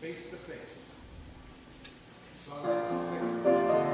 Face to Face. Song number 6.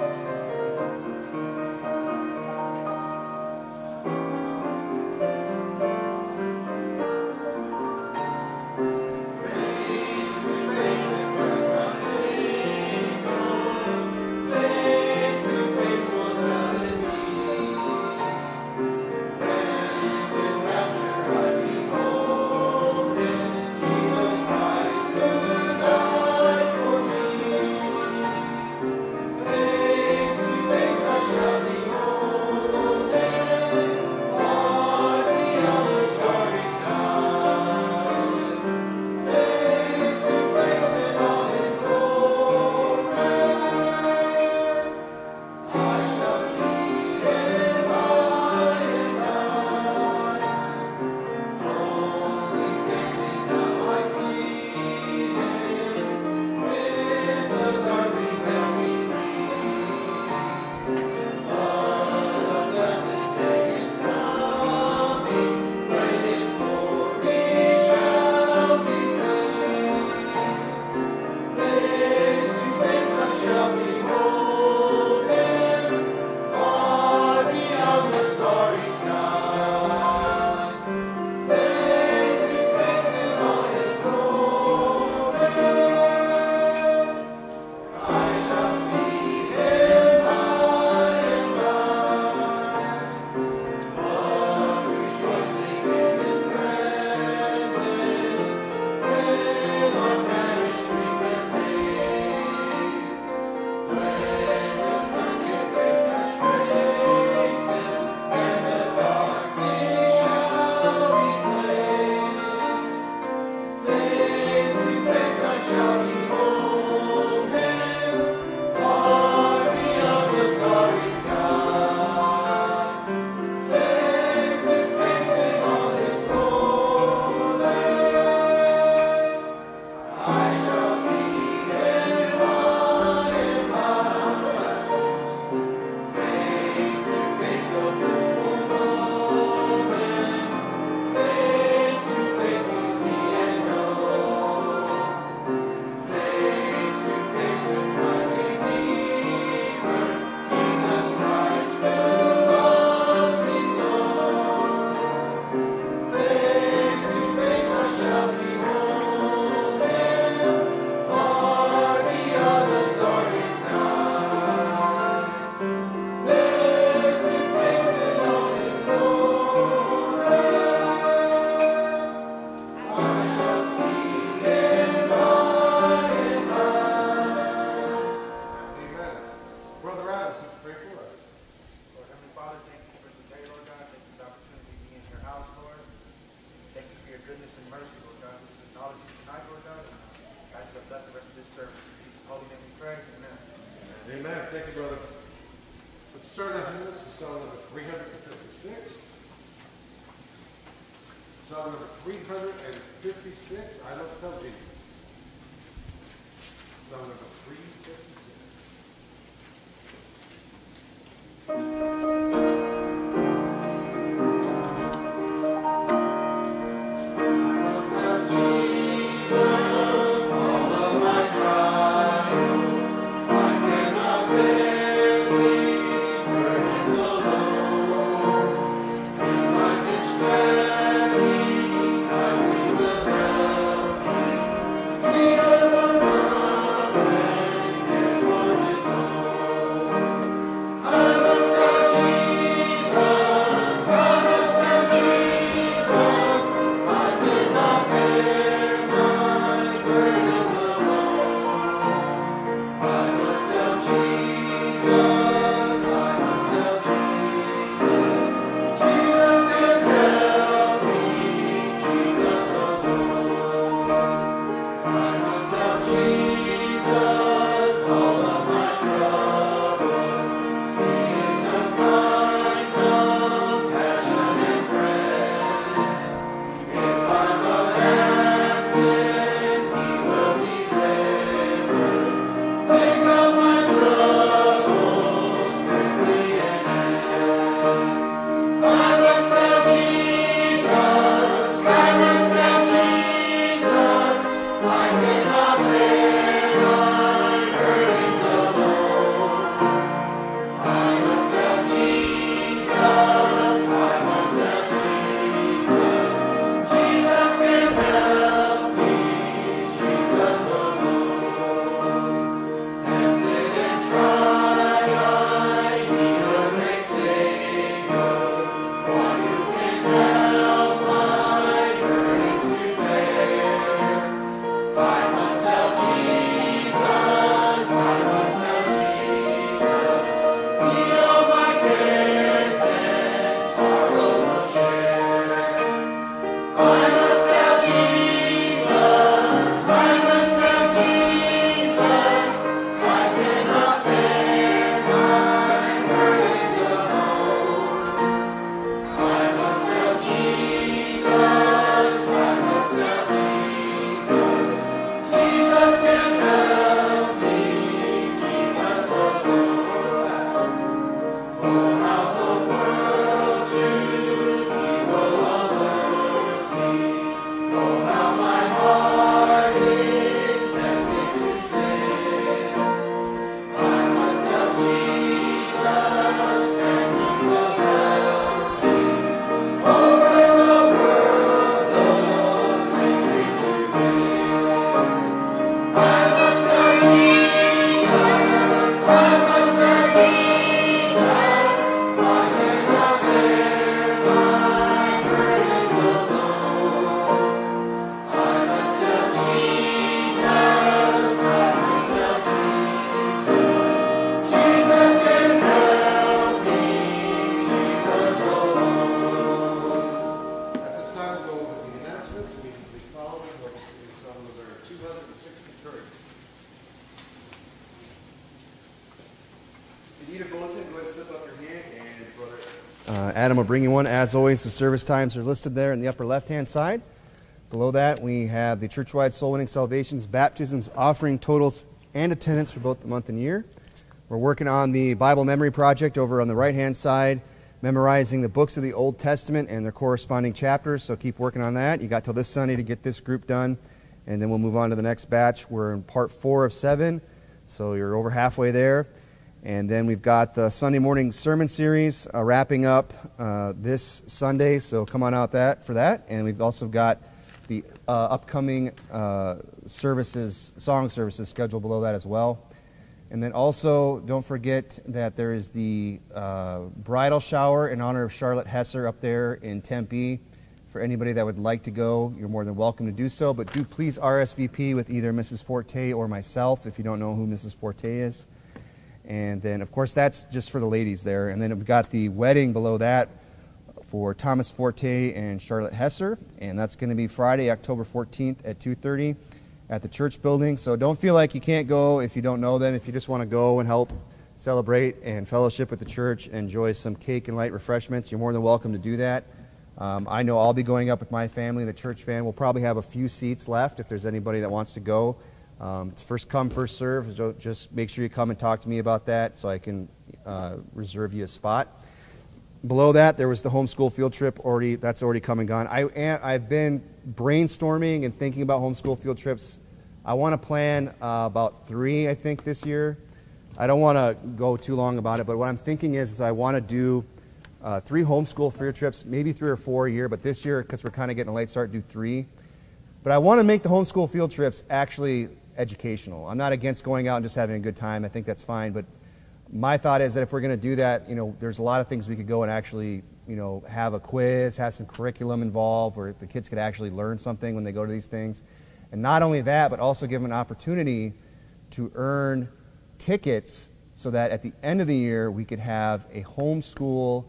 Amen. Thank you, brother. Let's start our hymn. This is song number 356. Song number 356, I Must Tell Jesus. Song number 356. There's one announcements, immediately following, we'll be singing song number 263. If you need a bulletin, go ahead and slip up your hand, and Brother Adam will bring you one. As always, the service times are listed there in the upper left-hand side. Below that, we have the church-wide soul-winning salvations, baptisms, offering totals, and attendance for both the month and year. We're working on the Bible memory project over on the right-hand side, memorizing the books of the Old Testament and their corresponding chapters, so keep working on that. You got till this Sunday to get this group done, and then we'll move on to the next batch. We're in part 4 of 7, so you're over halfway there. And then we've got the Sunday morning sermon series wrapping up this Sunday, so come on out for that. And we've also got the upcoming services, song services scheduled below that as well. And then also, don't forget that there is the bridal shower in honor of Charlotte Hesser up there in Tempe. For anybody that would like to go, you're more than welcome to do so. But do please RSVP with either Mrs. Forte or myself if you don't know who Mrs. Forte is. And then, of course, that's just for the ladies there. And then we've got the wedding below that for Thomas Forte and Charlotte Hesser. And that's going to be Friday, October 14th at 2:30 at the church building. So don't feel like you can't go if you don't know them. If you just want to go and help celebrate and fellowship with the church, enjoy some cake and light refreshments, you're more than welcome to do that. I know I'll be going up with my family, the church van. We'll probably have a few seats left if there's anybody that wants to go. It's first come, first serve. So just make sure you come and talk to me about that so I can reserve you a spot. Below that, there was the homeschool field trip already. That's already come and gone. I've been brainstorming and thinking about homeschool field trips. I want to plan about 3, I think, this year. I don't want to go too long about it, but what I'm thinking is I want to do 3 homeschool field trips, maybe 3 or 4 a year, but this year, because we're kind of getting a late start, do 3. But I want to make the homeschool field trips actually educational. I'm not against going out and just having a good time. I think that's fine, but my thought is that if we're going to do that, there's a lot of things we could go and actually, have a quiz, have some curriculum involved where the kids could actually learn something when they go to these things. And not only that, but also give them an opportunity to earn tickets so that at the end of the year we could have a homeschool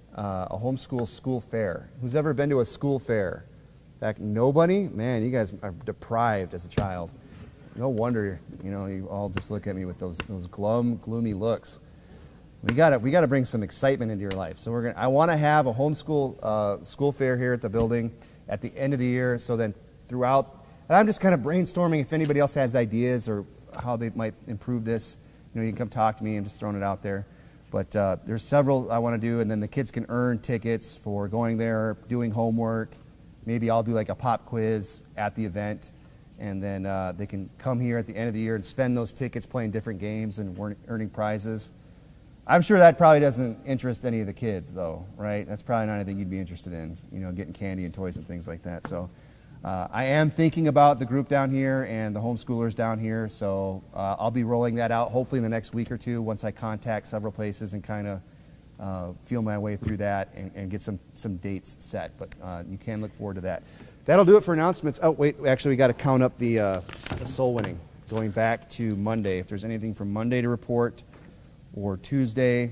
school fair. Who's ever been to a school fair? In fact, nobody? Man, you guys are deprived as a child. No wonder, you all just look at me with those gloomy looks. We gotta bring some excitement into your life. So I want to have a homeschool school fair here at the building at the end of the year. So then throughout, and I'm just kind of brainstorming if anybody else has ideas or how they might improve this. You can come talk to me. I'm just throwing it out there. But there's several I want to do, and then the kids can earn tickets for going there, doing homework. Maybe I'll do like a pop quiz at the event. And then they can come here at the end of the year and spend those tickets playing different games and earning prizes. I'm sure that probably doesn't interest any of the kids, though, right? That's probably not anything you'd be interested in, getting candy and toys and things like that. So I am thinking about the group down here and the homeschoolers down here. So I'll be rolling that out hopefully in the next week or two once I contact several places and kind of feel my way through that and get some dates set. But you can look forward to that. That'll do it for announcements. Oh, wait, actually, we got to count up the soul winning going back to Monday. If there's anything from Monday to report, or Tuesday,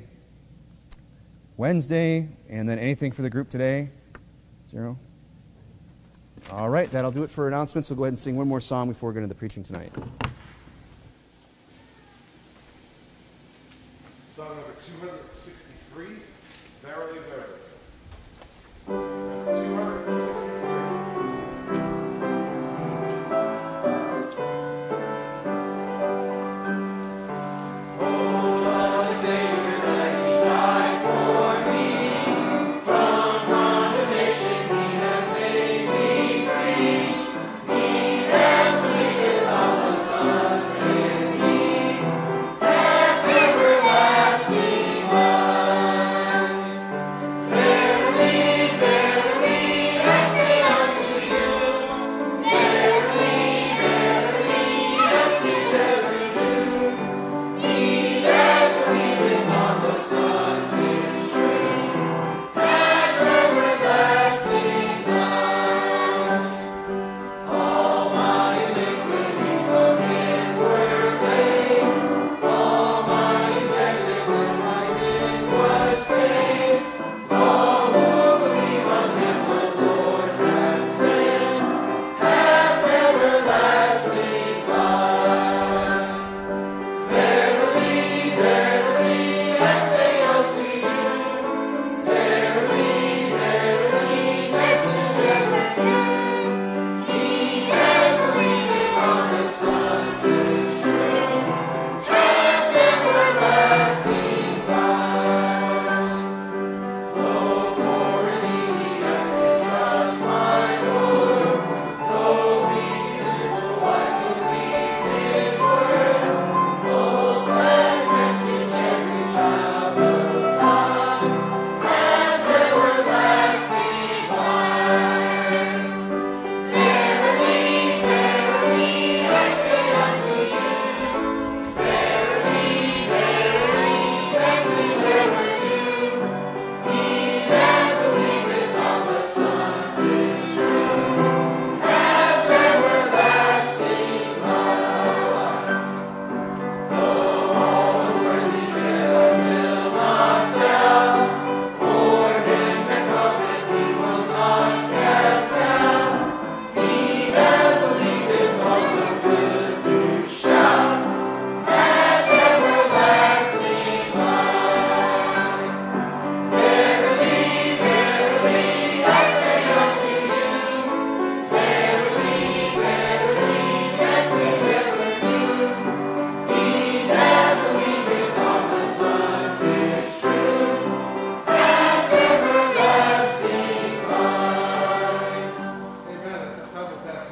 Wednesday, and then anything for the group today? 0. All right, that'll do it for announcements. We'll go ahead and sing one more song before we go into the preaching tonight. Song number 263, Verily, Verily. 263. Son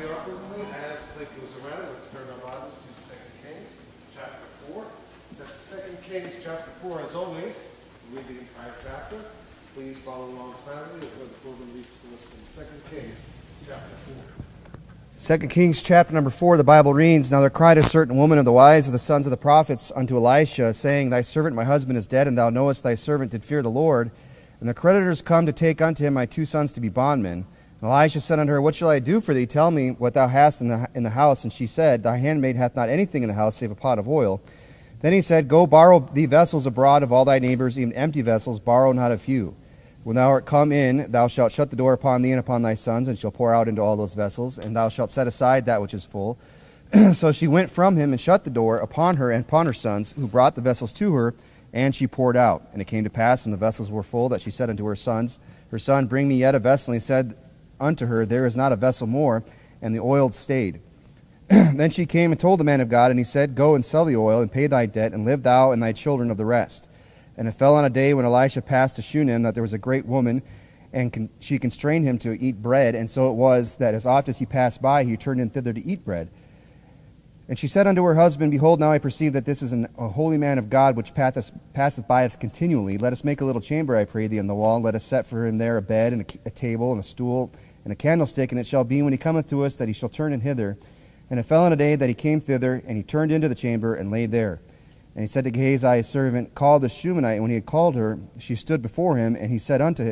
the offering with me as the plate goes around. Let's turn our Bibles to 2 Kings chapter 4. That's 2 Kings chapter 4, as always. Read the entire chapter. Please follow along silently as the program reads to us from 2 Kings chapter 4. 2 Kings chapter number 4, the Bible reads, Now there cried a certain woman of the wives of the sons of the prophets unto Elisha, saying, Thy servant my husband is dead, and thou knowest thy servant did fear the Lord. And the creditors come to take unto him my 2 sons to be bondmen. And Elisha said unto her, What shall I do for thee? Tell me what thou hast in the house. And she said, Thy handmaid hath not anything in the house save a pot of oil. Then he said, Go borrow thee vessels abroad of all thy neighbors, even empty vessels, borrow not a few. When thou art come in, thou shalt shut the door upon thee and upon thy sons, and shall pour out into all those vessels, and thou shalt set aside that which is full. So she went from him and shut the door upon her and upon her sons, who brought the vessels to her, and she poured out. And it came to pass, when the vessels were full, that she said unto her sons, Her son, bring me yet a vessel. And he said unto her, There is not a vessel more, and the oil stayed. Then she came and told the man of God, and he said, Go and sell the oil, and pay thy debt, and live thou and thy children of the rest. And it fell on a day when Elisha passed to Shunem that there was a great woman, and she constrained him to eat bread. And so it was that as oft as he passed by, he turned in thither to eat bread. And she said unto her husband, Behold, now I perceive that this is a holy man of God, which passeth by us continually. Let us make a little chamber, I pray thee, in the wall. Let us set for him there a bed, and a table, and a stool, and a candlestick. And it shall be, when he cometh to us, that he shall turn in hither. And it fell on a day that he came thither, and he turned into the chamber, and lay there. And he said to Gehazi his servant, Call the Shunammite. And when he had called her, she stood before him, and he said unto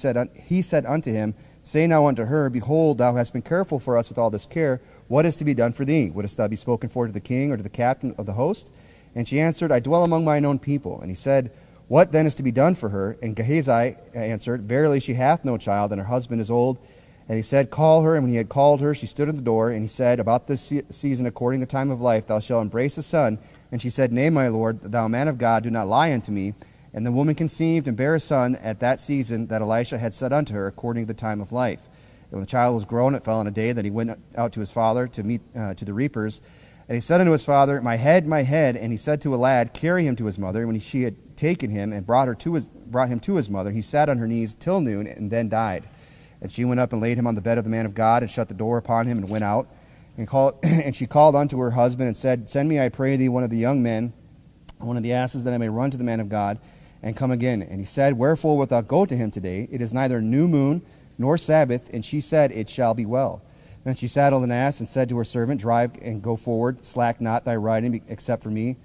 him, Say now unto her, Behold, thou hast been careful for us with all this care. What is to be done for thee? Wouldest thou be spoken for to the king or to the captain of the host? And she answered, I dwell among mine own people. And he said, What then is to be done for her? And Gehazi answered, Verily she hath no child, and her husband is old. And he said, Call her. And when he had called her, she stood at the door. And he said, About this season, according to the time of life, thou shalt embrace a son. And she said, Nay, my lord, thou man of God, do not lie unto me. And the woman conceived and bare a son at that season that Elisha had said unto her, according to the time of life. And when the child was grown, it fell on a day that he went out to his father to meet to the reapers. And he said unto his father, My head, my head. And he said to a lad, Carry him to his mother. And when she had taken him and brought him to his mother, he sat on her knees till noon, and then died. And she went up and laid him on the bed of the man of God, and shut the door upon him, and went out. And she called unto her husband, and said, Send me, I pray thee, one of the young men, one of the asses, that I may run to the man of God, and come again. And he said, Wherefore wilt thou go to him today? It is neither new moon nor Sabbath. And she said, It shall be well. Then she saddled an ass, and said to her servant, Drive and go forward, slack not thy riding, except for me,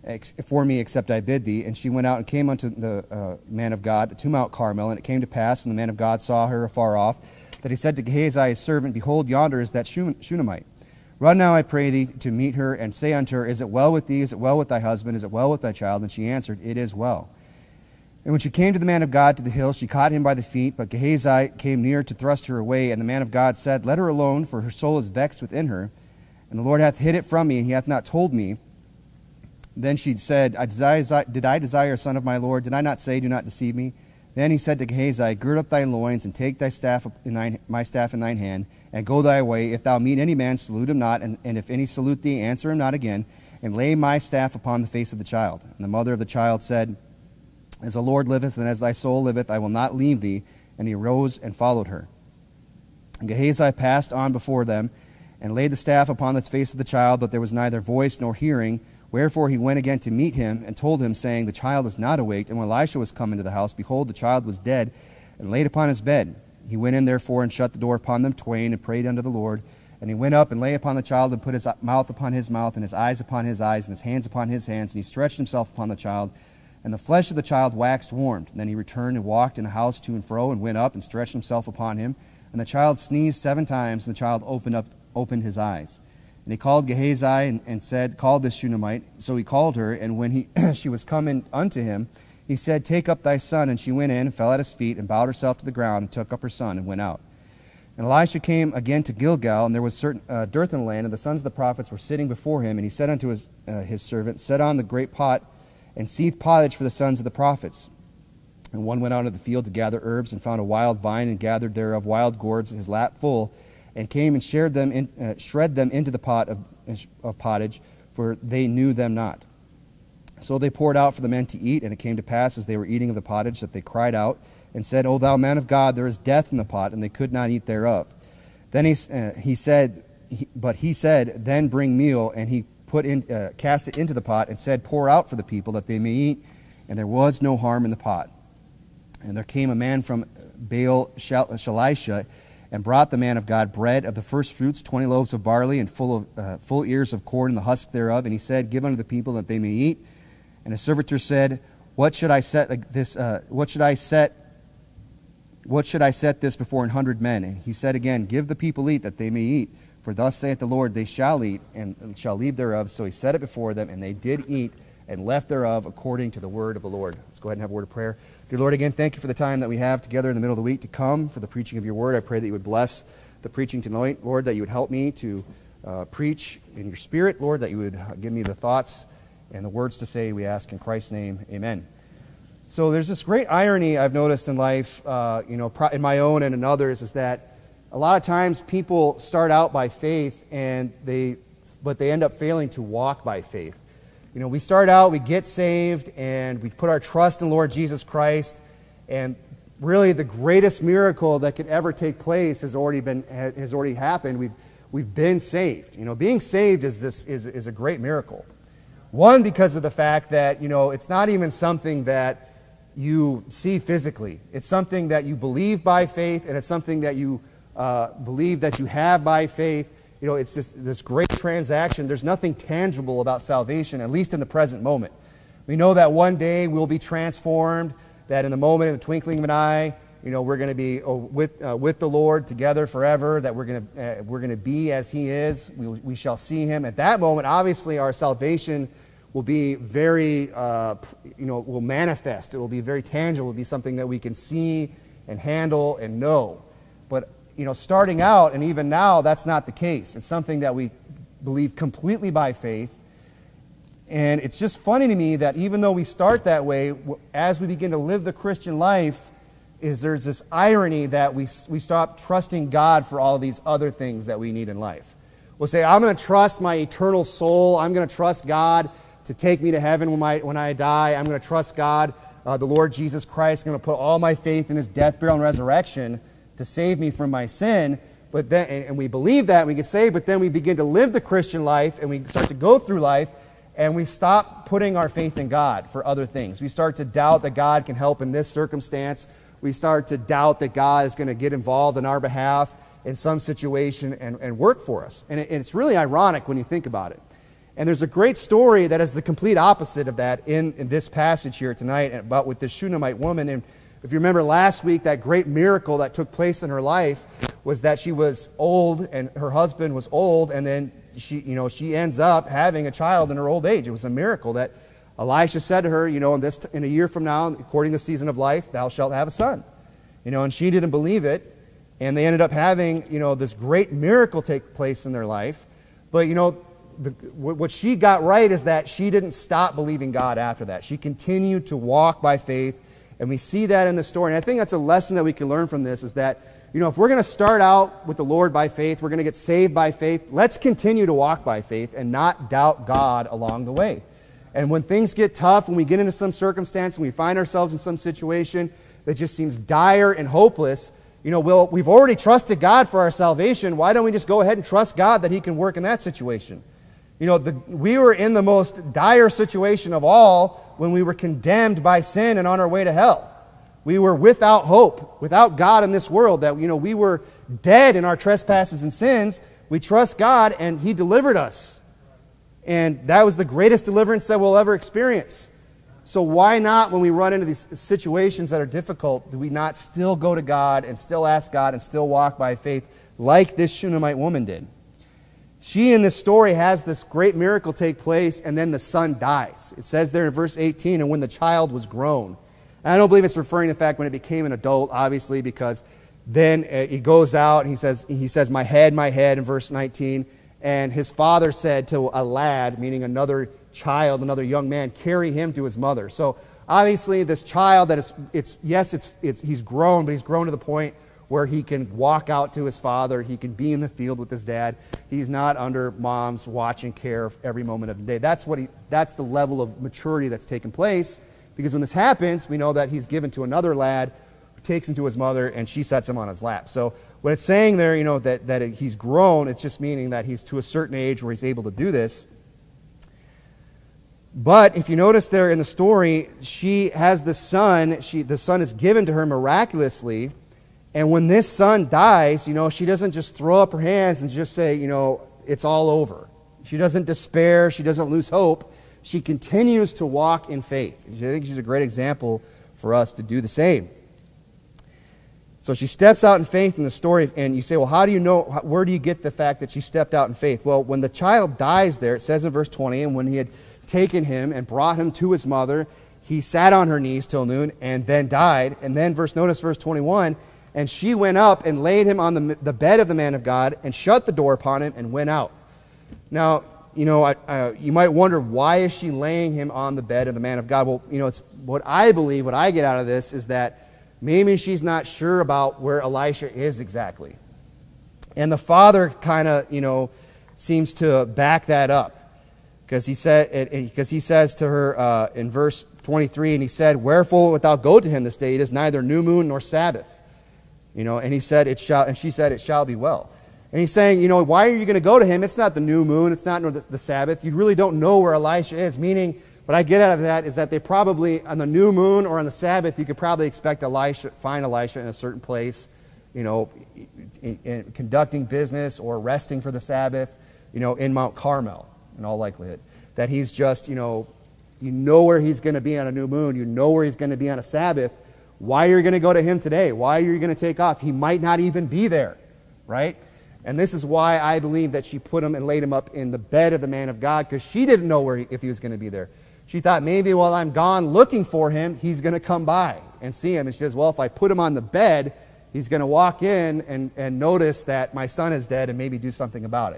except I bid thee. And she went out and came unto the man of God to Mount Carmel. And it came to pass, when the man of God saw her afar off, that he said to Gehazi his servant, Behold, yonder is that Shunammite. Run now, I pray thee, to meet her, and say unto her, Is it well with thee? Is it well with thy husband? Is it well with thy child? And she answered, It is well. And when she came to the man of God to the hill, she caught him by the feet. But Gehazi came near to thrust her away. And the man of God said, Let her alone, for her soul is vexed within her. And the Lord hath hid it from me, and he hath not told me. Then she said, Did I desire a son of my Lord? Did I not say, Do not deceive me? Then he said to Gehazi, Gird up thy loins, and take thy staff my staff in thine hand, and go thy way. If thou meet any man, salute him not, and if any salute thee, answer him not again, and lay my staff upon the face of the child. And the mother of the child said, As the Lord liveth, and as thy soul liveth, I will not leave thee. And he arose and followed her. And Gehazi passed on before them, and laid the staff upon the face of the child, but there was neither voice nor hearing. Wherefore he went again to meet him, and told him, saying, The child is not awaked. And when Elisha was come into the house, behold, the child was dead, and laid upon his bed. He went in therefore, and shut the door upon them twain, and prayed unto the Lord. And he went up, and lay upon the child, and put his mouth upon his mouth, and his eyes upon his eyes, and his hands upon his hands. And he stretched himself upon the child, and the flesh of the child waxed warmed. And then he returned, and walked in the house to and fro, and went up, and stretched himself upon him. And the child sneezed 7 times, and the child opened his eyes. And he called Gehazi, and said, Call this Shunammite. So he called her, and when she was come in unto him, he said, Take up thy son. And she went in, and fell at his feet, and bowed herself to the ground, and took up her son, and went out. And Elisha came again to Gilgal, and there was certain dearth in the land, and the sons of the prophets were sitting before him. And he said unto his servant, Set on the great pot, and seethe pottage for the sons of the prophets. And one went out into the field to gather herbs, and found a wild vine, and gathered thereof wild gourds, his lap full, and came and shred them into the pot of pottage, for they knew them not. So they poured out for the men to eat, and it came to pass, as they were eating of the pottage, that they cried out, and said, O thou man of God, there is death in the pot, and they could not eat thereof. Then he said, but he said, then bring meal, and he cast it into the pot and said, pour out for the people that they may eat. And there was no harm in the pot. And there came a man from Baal Shalisha, and brought the man of God bread of the first fruits, 20 loaves of barley, and full ears of corn, and the husk thereof. And he said, give unto the people that they may eat. And his servitor said, what should I set this before 100 men? And he said again, give the people eat, that they may eat. For thus saith the Lord, they shall eat, and shall leave thereof. So he set it before them, and they did eat, and left thereof according to the word of the Lord. Let's go ahead and have a word of prayer. Dear Lord, again, thank you for the time that we have together in the middle of the week to come for the preaching of your word. I pray that you would bless the preaching tonight, Lord, that you would help me to preach in your spirit, Lord, that you would give me the thoughts and the words to say. We ask in Christ's name, amen. So there's this great irony I've noticed in life, in my own and in others, is that a lot of times people start out by faith, but they end up failing to walk by faith. We start out, we get saved, and we put our trust in Lord Jesus Christ, and really the greatest miracle that could ever take place has already happened. We've been saved. Being saved is a great miracle. One, because of the fact that it's not even something that you see physically. It's something that you believe by faith, and it's something that you believe that you have by faith. It's this great transaction. There's nothing tangible about salvation, at least in the present moment. We know that one day we'll be transformed, that in the moment, in the twinkling of an eye, we're going to be with the Lord together forever, that we're going to be as He is. We shall see Him. At that moment, obviously, our salvation will be very, will manifest. It will be very tangible. It will be something that we can see and handle and know. But starting out, and even now, that's not the case. It's something that we believe completely by faith. And it's just funny to me that even though we start that way, as we begin to live the Christian life, there's this irony that we stop trusting God for all these other things that we need in life. We'll say, I'm going to trust my eternal soul. I'm going to trust God to take me to heaven when I die. I'm going to trust God, the Lord Jesus Christ. I'm going to put all my faith in His death, burial, and resurrection to save me from my sin. But then, and we believe that, we get saved, but then we begin to live the Christian life, and we start to go through life, and we stop putting our faith in God for other things. We start to doubt that God can help in this circumstance. We start to doubt that God is going to get involved in our behalf in some situation and work for us. And it's really ironic when you think about it. And there's a great story that is the complete opposite of that in this passage here tonight about with this Shunammite woman. And if you remember last week, that great miracle that took place in her life was that she was old and her husband was old, and then she ends up having a child in her old age. It was a miracle that Elisha said to her, in a year from now, according to the season of life, thou shalt have a son. And she didn't believe it, and they ended up having, this great miracle take place in their life. But, what she got right is that she didn't stop believing God after that. She continued to walk by faith. And we see that in the story. And I think that's a lesson that we can learn from this, is that, if we're going to start out with the Lord by faith, we're going to get saved by faith, let's continue to walk by faith and not doubt God along the way. And when things get tough, when we get into some circumstance, and we find ourselves in some situation that just seems dire and hopeless, we've already trusted God for our salvation. Why don't we just go ahead and trust God that He can work in that situation? We were in the most dire situation of all when we were condemned by sin and on our way to hell. We were without hope, without God in this world, that we were dead in our trespasses and sins. We trust God, and He delivered us. And that was the greatest deliverance that we'll ever experience. So why not, when we run into these situations that are difficult, do we not still go to God and still ask God and still walk by faith like this Shunammite woman did? She, in this story, has this great miracle take place, and then the son dies. It says there in verse 18, and when the child was grown. And I don't believe it's referring to the fact when it became an adult, obviously, because then he goes out, and he says, my head, in verse 19. And his father said to a lad, meaning another child, another young man, carry him to his mother. So obviously this child, he's grown, but he's grown to the point where he can walk out to his father. He can be in the field with his dad. He's not under mom's watch and care every moment of the day. That's the level of maturity that's taken place, because when this happens, we know that he's given to another lad who takes him to his mother, and she sets him on his lap. So When it's saying there, that he's grown, it's just meaning that he's to a certain age where he's able to do this. But if you notice there in the story, she has the son. The son is given to her miraculously. And when this son dies, she doesn't just throw up her hands and just say, it's all over. She doesn't despair. She doesn't lose hope. She continues to walk in faith. I think she's a great example for us to do the same. So she steps out in faith in the story, and you say, well, how do you know, where do you get the fact that she stepped out in faith? Well, when the child dies there, it says in verse 20, and when he had taken him and brought him to his mother, he sat on her knees till noon and then died. And then notice verse 21, and she went up and laid him on the bed of the man of God and shut the door upon him and went out. Now, you might wonder, why is she laying him on the bed of the man of God? Well, it's what I believe, what I get out of this is that maybe she's not sure about where Elisha is exactly. And the father kind of, seems to back that up. Because he says to her in verse 23, and he said, wherefore wilt thou go to him this day? It is neither new moon nor Sabbath. And he said, and she said, it shall be well. And he's saying, why are you going to go to him? It's not the new moon. It's not the Sabbath. You really don't know where Elisha is. Meaning, what I get out of that is that they probably, on the new moon or on the Sabbath, you could probably expect find Elisha in a certain place, in conducting business or resting for the Sabbath, in Mount Carmel, in all likelihood. That he's just, you know where he's going to be on a new moon. You know where he's going to be on a Sabbath. Why are you going to go to him today? Why are you going to take off? He might not even be there, right? And this is why I believe that she put him and laid him up in the bed of the man of God, because she didn't know if he was going to be there. She thought maybe while I'm gone looking for him, he's going to come by and see him. And she says, well, if I put him on the bed, he's going to walk in and notice that my son is dead and maybe do something about it.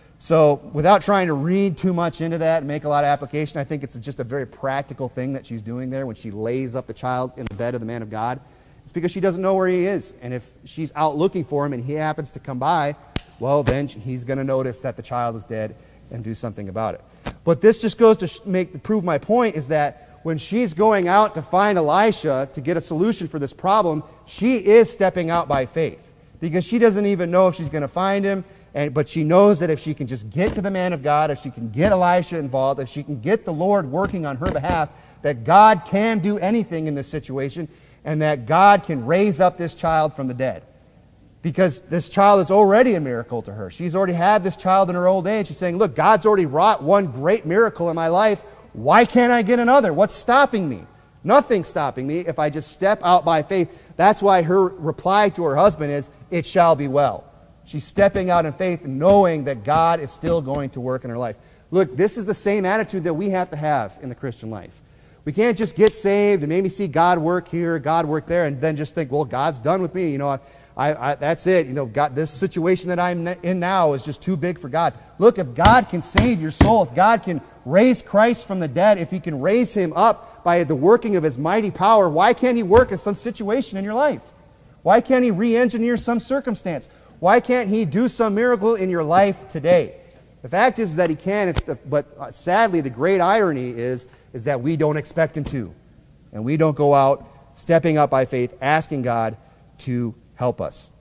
So without trying to read too much into that and make a lot of application, I think it's just a very practical thing that she's doing there when she lays up the child in the bed of the man of God. It's because she doesn't know where he is. And if she's out looking for him and he happens to come by, well, then he's going to notice that the child is dead and do something about it. But this just goes to prove my point, is that when she's going out to find Elisha to get a solution for this problem, she is stepping out by faith, because she doesn't even know if she's going to find him. But she knows that if she can just get to the man of God, if she can get Elisha involved, if she can get the Lord working on her behalf, that God can do anything in this situation, and that God can raise up this child from the dead. Because this child is already a miracle to her. She's already had this child in her old age. She's saying, look, God's already wrought one great miracle in my life. Why can't I get another? What's stopping me? Nothing's stopping me if I just step out by faith. That's why her reply to her husband is, it shall be well. She's stepping out in faith, knowing that God is still going to work in her life. Look, this is the same attitude that we have to have in the Christian life. We can't just get saved and maybe see God work here, God work there, and then just think, well, God's done with me. That's it. God, this situation that I'm in now is just too big for God. Look, if God can save your soul, if God can raise Christ from the dead, if He can raise Him up by the working of His mighty power, why can't He work in some situation in your life? Why can't He re-engineer some circumstance? Why can't He do some miracle in your life today? The fact is that He can, but sadly the great irony is that we don't expect Him to. And we don't go out stepping up by faith, asking God to help us.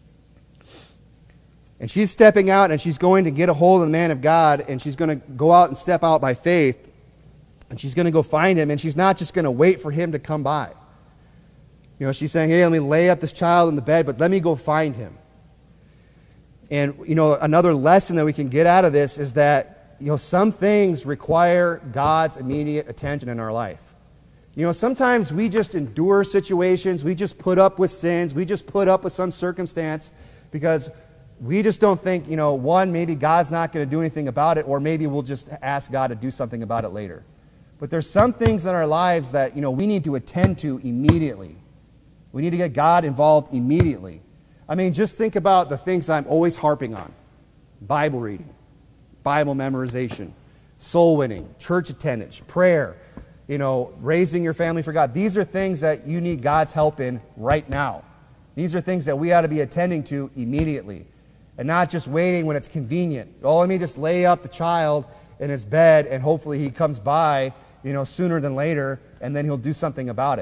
And she's stepping out and she's going to get a hold of the man of God, and she's going to go out and step out by faith, and she's going to go find him, and she's not just going to wait for him to come by. She's saying, hey, let me lay up this child in the bed, but let me go find him. And, another lesson that we can get out of this is that, some things require God's immediate attention in our life. Sometimes we just endure situations, we just put up with sins, we just put up with some circumstance because we just don't think, one, maybe God's not going to do anything about it, or maybe we'll just ask God to do something about it later. But there's some things in our lives that, we need to attend to immediately. We need to get God involved immediately. Just think about the things I'm always harping on. Bible reading, Bible memorization, soul winning, church attendance, prayer, raising your family for God. These are things that you need God's help in right now. These are things that we ought to be attending to immediately, and not just waiting when it's convenient. Oh, let me just lay up the child in his bed and hopefully he comes by, sooner than later, and then he'll do something about it.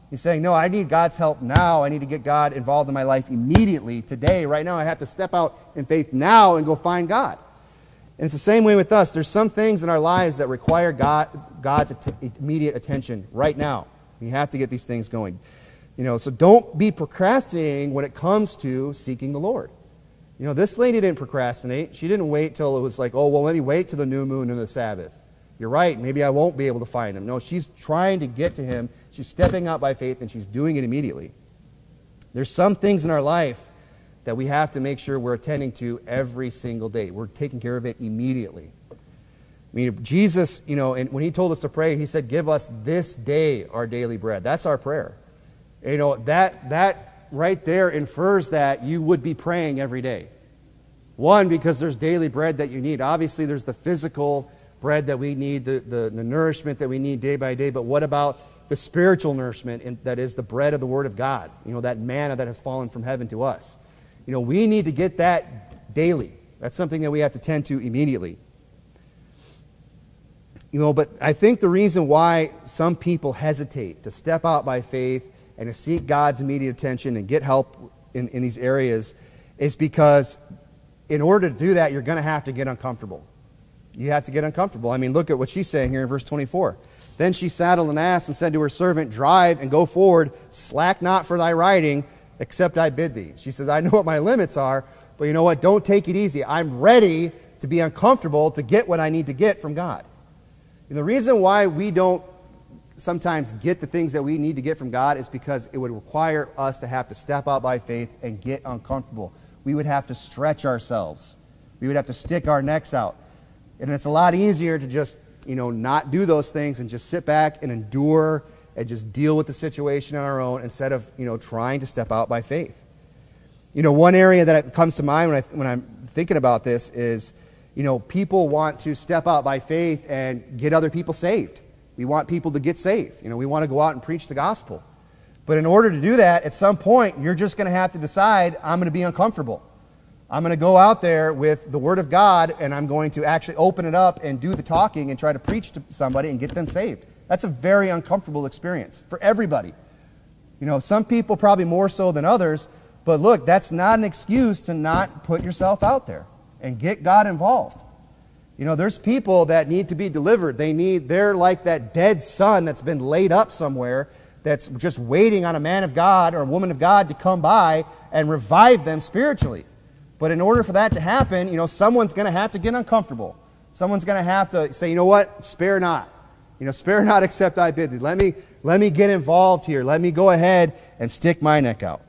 He's saying, no, I need God's help now. I need to get God involved in my life immediately, today, right now. I have to step out in faith now and go find God. And it's the same way with us. There's some things in our lives that require God's immediate attention right now. We have to get these things going. So don't be procrastinating when it comes to seeking the Lord. This lady didn't procrastinate. She didn't wait till it was like, oh, well, let me wait till the new moon and the Sabbath. You're right, maybe I won't be able to find him. No, she's trying to get to him. She's stepping out by faith, and she's doing it immediately. There's some things in our life that we have to make sure we're attending to every single day. We're taking care of it immediately. Jesus, and when he told us to pray, he said, give us this day our daily bread. That's our prayer. That right there infers that you would be praying every day. One, because there's daily bread that you need. Obviously, there's the physical bread that we need, the nourishment that we need day by day, but what about the spiritual nourishment that is the bread of the Word of God, that manna that has fallen from heaven to us. We need to get that daily. That's something that we have to tend to immediately. But I think the reason why some people hesitate to step out by faith and to seek God's immediate attention and get help in these areas is because in order to do that, you're going to have to get uncomfortable. You have to get uncomfortable. Look at what she's saying here in verse 24. Then she saddled an ass and said to her servant, drive and go forward, slack not for thy riding, except I bid thee. She says, I know what my limits are, but you know what? Don't take it easy. I'm ready to be uncomfortable to get what I need to get from God. And the reason why we don't sometimes get the things that we need to get from God is because it would require us to have to step out by faith and get uncomfortable. We would have to stretch ourselves. We would have to stick our necks out. And it's a lot easier to just, not do those things and just sit back and endure and just deal with the situation on our own instead of, trying to step out by faith. One area that comes to mind when I'm thinking about this is, people want to step out by faith and get other people saved. We want people to get saved. We want to go out and preach the gospel. But in order to do that, at some point, you're just going to have to decide, I'm going to be uncomfortable. I'm going to go out there with the Word of God, and I'm going to actually open it up and do the talking and try to preach to somebody and get them saved. That's a very uncomfortable experience for everybody. Some people probably more so than others, but look, that's not an excuse to not put yourself out there and get God involved. There's people that need to be delivered. They're like that dead son that's been laid up somewhere that's just waiting on a man of God or a woman of God to come by and revive them spiritually. But in order for that to happen, someone's going to have to get uncomfortable. Someone's going to have to say, you know what, spare not. Spare not except I bid thee. Let me get involved here. Let me go ahead and stick my neck out.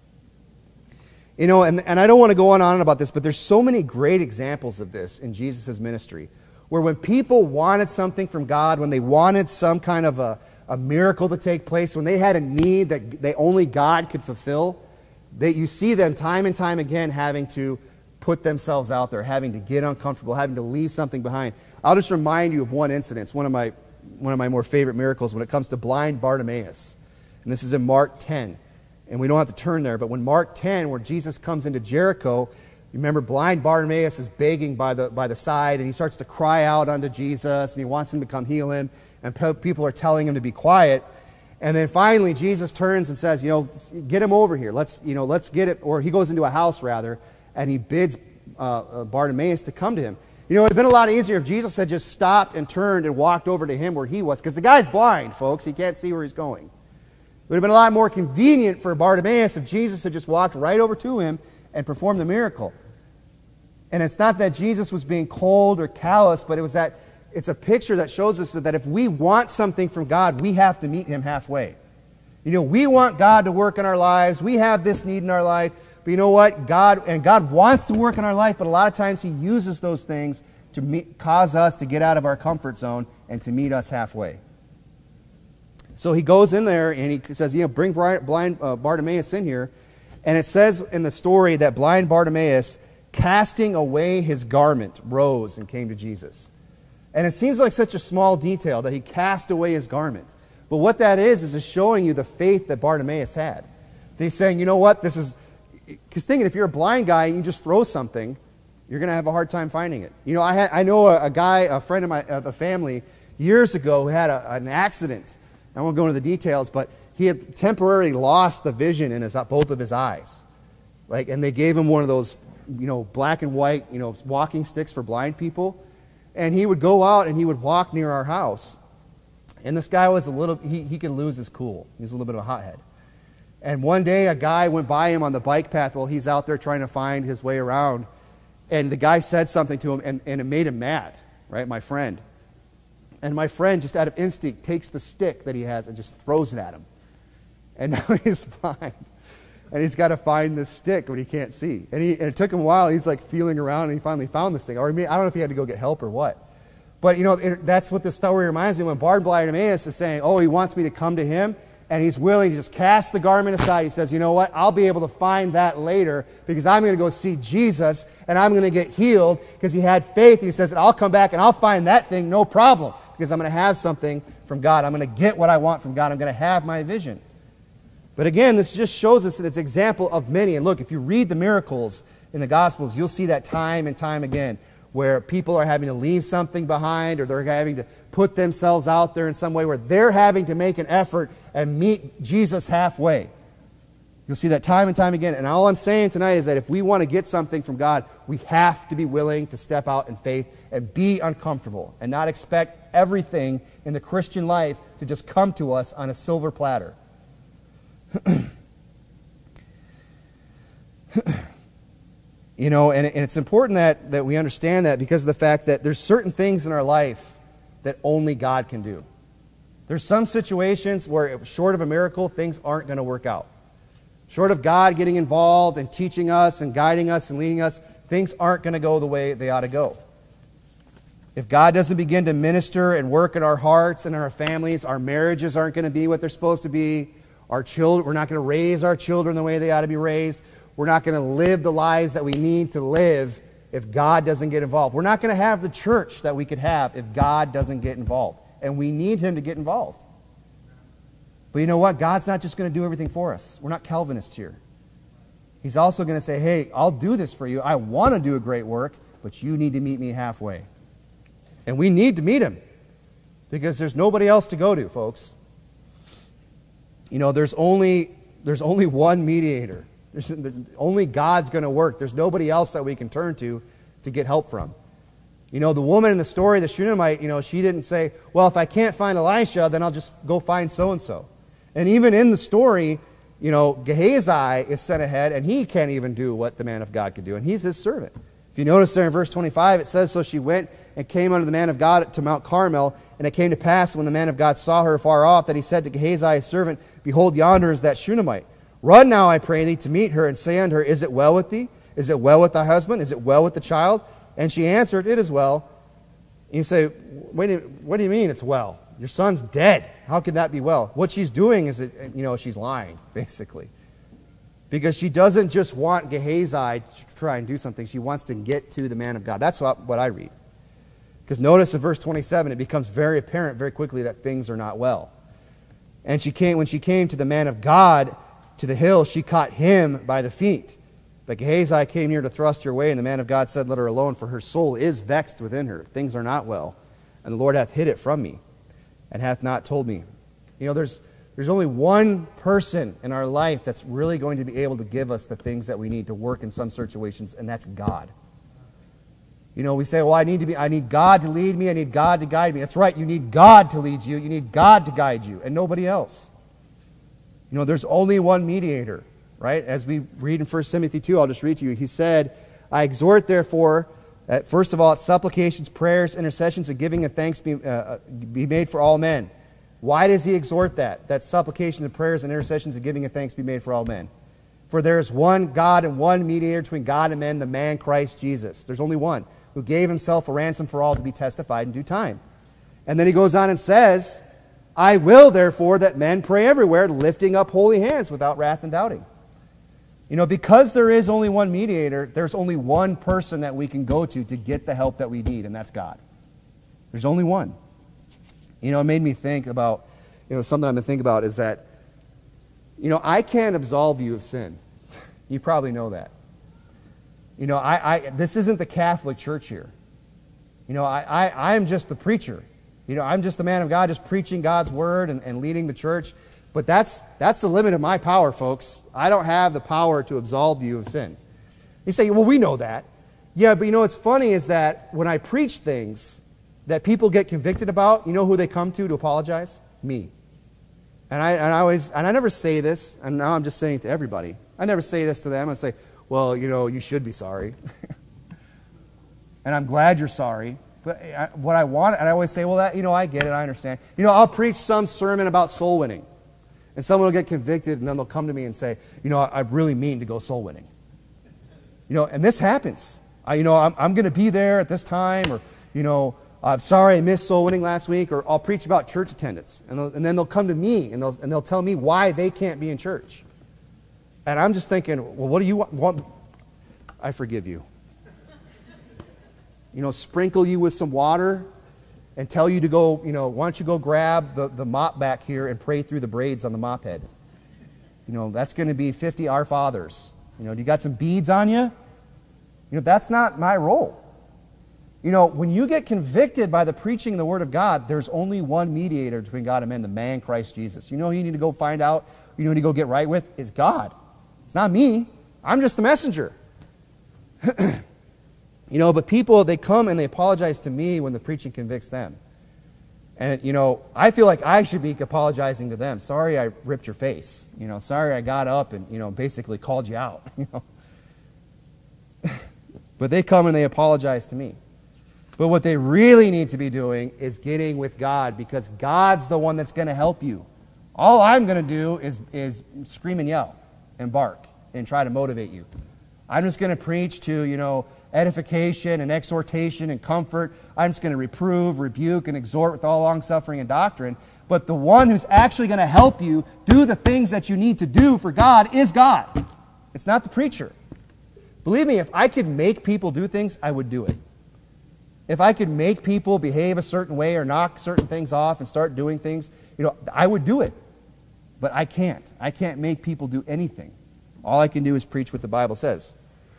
And I don't want to go on about this, but there's so many great examples of this in Jesus' ministry, where when people wanted something from God, when they wanted some kind of a miracle to take place, when they had a need that only God could fulfill, that you see them time and time again having to put themselves out there, having to get uncomfortable, having to leave something behind. I'll just remind you of one incident. It's one of my more favorite miracles when it comes to blind Bartimaeus. And this is in Mark 10. And we don't have to turn there, but when Mark 10, where Jesus comes into Jericho, you remember blind Bartimaeus is begging by the side, and he starts to cry out unto Jesus, and he wants him to come heal him, and people are telling him to be quiet. And then finally, Jesus turns and says, get him over here. Let's get it. Or he goes into a house, rather, and he bids Bartimaeus to come to him. It would have been a lot easier if Jesus had just stopped and turned and walked over to him where he was, because the guy's blind, folks. He can't see where he's going. It would have been a lot more convenient for Bartimaeus if Jesus had just walked right over to him and performed the miracle. And it's not that Jesus was being cold or callous, but it's a picture that shows us that if we want something from God, we have to meet Him halfway. We want God to work in our lives. We have this need in our life. But you know what? God wants to work in our life, but a lot of times He uses those things to cause us to get out of our comfort zone and to meet us halfway. So He goes in there and He says, bring blind Bartimaeus in here. And it says in the story that blind Bartimaeus, casting away his garment, rose and came to Jesus. And it seems like such a small detail that he cast away his garment. But what that is showing you the faith that Bartimaeus had. He's saying, you know what, this is... Because thinking, if you're a blind guy and you just throw something, you're going to have a hard time finding it. I know a friend of the family, years ago, who had an accident. I won't go into the details, but he had temporarily lost the vision in both of his eyes. And they gave him one of those, black and white, walking sticks for blind people. And he would go out and he would walk near our house. And this guy was he could lose his cool. He was a little bit of a hothead. And one day a guy went by him on the bike path while he's out there trying to find his way around. And the guy said something to him, and it made him mad, right, my friend. And my friend, just out of instinct, takes the stick that he has and just throws it at him. And now he's blind. And he's got to find this stick when he can't see. And it took him a while. He's feeling around, and he finally found this thing. Or I don't know if he had to go get help or what. But, that's what this story reminds me of when Bartimaeus is saying, he wants me to come to him. And he's willing to just cast the garment aside. He says, you know what? I'll be able to find that later because I'm going to go see Jesus and I'm going to get healed because he had faith. He says, I'll come back and I'll find that thing, no problem, because I'm going to have something from God. I'm going to get what I want from God. I'm going to have my vision. But again, this just shows us that it's an example of many. And look, if you read the miracles in the Gospels, you'll see that time and time again where people are having to leave something behind or they're having to put themselves out there in some way where they're having to make an effort and meet Jesus halfway. You'll see that time and time again. And all I'm saying tonight is that if we want to get something from God, we have to be willing to step out in faith and be uncomfortable and not expect everything in the Christian life to just come to us on a silver platter. And it's important that we understand that because of the fact that there's certain things in our life that only God can do. There's some situations where, short of a miracle, things aren't going to work out. Short of God getting involved and teaching us and guiding us and leading us, things aren't going to go the way they ought to go. If God doesn't begin to minister and work in our hearts and in our families, our marriages aren't going to be what they're supposed to be. Our children, we're not going to raise our children the way they ought to be raised. We're not going to live the lives that we need to live if God doesn't get involved. We're not going to have the church that we could have if God doesn't get involved. And we need Him to get involved. But you know what? God's not just going to do everything for us. We're not Calvinists here. He's also going to say, hey, I'll do this for you. I want to do a great work, but you need to meet me halfway. And we need to meet Him because there's nobody else to go to, folks. There's only one mediator. Only God's going to work. There's nobody else that we can turn to get help from. The woman in the story, the Shunammite, she didn't say, well, if I can't find Elisha, then I'll just go find so-and-so. And even in the story, Gehazi is sent ahead, and he can't even do what the man of God could do, and he's his servant. If you notice there in verse 25, it says, so she went and came unto the man of God to Mount Carmel, and it came to pass when the man of God saw her far off that he said to Gehazi his servant, behold, yonder is that Shunammite. Run now, I pray thee, to meet her, and say unto her, is it well with thee? Is it well with thy husband? Is it well with the child? And she answered, it is well. And you say, wait, what do you mean it's well? Your son's dead. How could that be well? What she's doing is, she's lying, basically. Because she doesn't just want Gehazi to try and do something. She wants to get to the man of God. That's what I read. Because notice in verse 27, it becomes very apparent very quickly that things are not well. And when she came to the man of God, to the hill, she caught him by the feet. But Gehazi came near to thrust her away, and the man of God said, let her alone, for her soul is vexed within her. Things are not well. And the Lord hath hid it from me, and hath not told me. There's only one person in our life that's really going to be able to give us the things that we need to work in some situations, and that's God. We say, well, I need God to lead me, I need God to guide me. That's right, you need God to lead you, you need God to guide you, and nobody else. There's only one mediator, right? As we read in 1 Timothy 2, I'll just read to you. He said, I exhort therefore, first of all, supplications, prayers, intercessions, and giving of thanks be made for all men. Why does he exhort that? That supplications and prayers and intercessions and giving of thanks be made for all men. For there is one God and one mediator between God and men, the man Christ Jesus. There's only one who gave himself a ransom for all to be testified in due time. And then he goes on and says, I will, therefore, that men pray everywhere, lifting up holy hands without wrath and doubting. Because there is only one mediator, there's only one person that we can go to get the help that we need, and that's God. There's only one. It made me think about, something I've been thinking about is that, I can't absolve you of sin. You probably know that. This isn't the Catholic Church here. I'm just the preacher. I'm just the man of God just preaching God's word and leading the church. But that's the limit of my power, folks. I don't have the power to absolve you of sin. You say, well, we know that. Yeah, but what's funny is that when I preach things that people get convicted about, you know who they come to apologize? Me. And I never say this, and now I'm just saying it to everybody. I never say this to them. I say, well, you should be sorry. And I'm glad you're sorry. But what I want, and I always say, well, that, I get it, I understand. I'll preach some sermon about soul winning. And someone will get convicted, and then they'll come to me and say, I really mean to go soul winning. And this happens. I'm going to be there at this time, or, I'm sorry I missed soul winning last week, or I'll preach about church attendance. And then they'll come to me, and they'll tell me why they can't be in church. And I'm just thinking, well, what do you want? I forgive you. Sprinkle you with some water and tell you to go, why don't you go grab the mop back here and pray through the braids on the mop head. That's going to be 50 Our Fathers. Do you got some beads on you? That's not my role. When you get convicted by the preaching of the Word of God, there's only one mediator between God and men, the man Christ Jesus. Who you need to go find out, who you need to go get right with, is God. It's not me. I'm just the messenger. But people, they come and they apologize to me when the preaching convicts them. And, I feel like I should be apologizing to them. Sorry I ripped your face. Sorry I got up and, basically called you out. But they come and they apologize to me. But what they really need to be doing is getting with God, because God's the one that's going to help you. All I'm going to do is scream and yell and bark and try to motivate you. I'm just going to preach to, edification and exhortation and comfort. I'm just going to reprove, rebuke, and exhort with all long-suffering and doctrine. But the one who's actually going to help you do the things that you need to do for God is God. It's not the preacher. Believe me, if I could make people do things, I would do it. If I could make people behave a certain way or knock certain things off and start doing things, I would do it. But I can't. I can't make people do anything. All I can do is preach what the Bible says.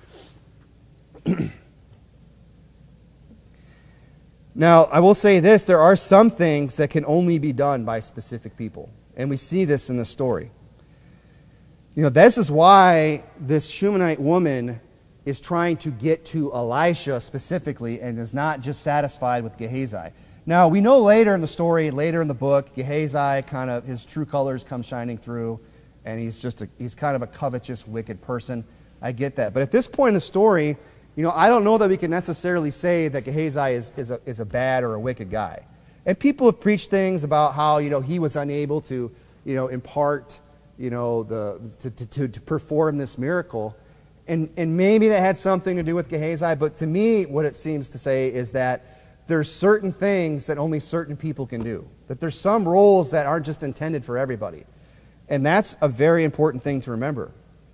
Now, I will say this, there are some things that can only be done by specific people. And we see this in the story. This is why this Shunammite woman is trying to get to Elisha specifically and is not just satisfied with Gehazi. Now, we know later in the story, later in the book, Gehazi his true colors come shining through, and he's kind of a covetous, wicked person. I get that. But at this point in the story, I don't know that we can necessarily say that Gehazi is a bad or a wicked guy. And people have preached things about how, he was unable to, impart, to perform this miracle. And maybe that had something to do with Gehazi, but to me, what it seems to say is that there's certain things that only certain people can do. That there's some roles that aren't just intended for everybody. And that's a very important thing to remember.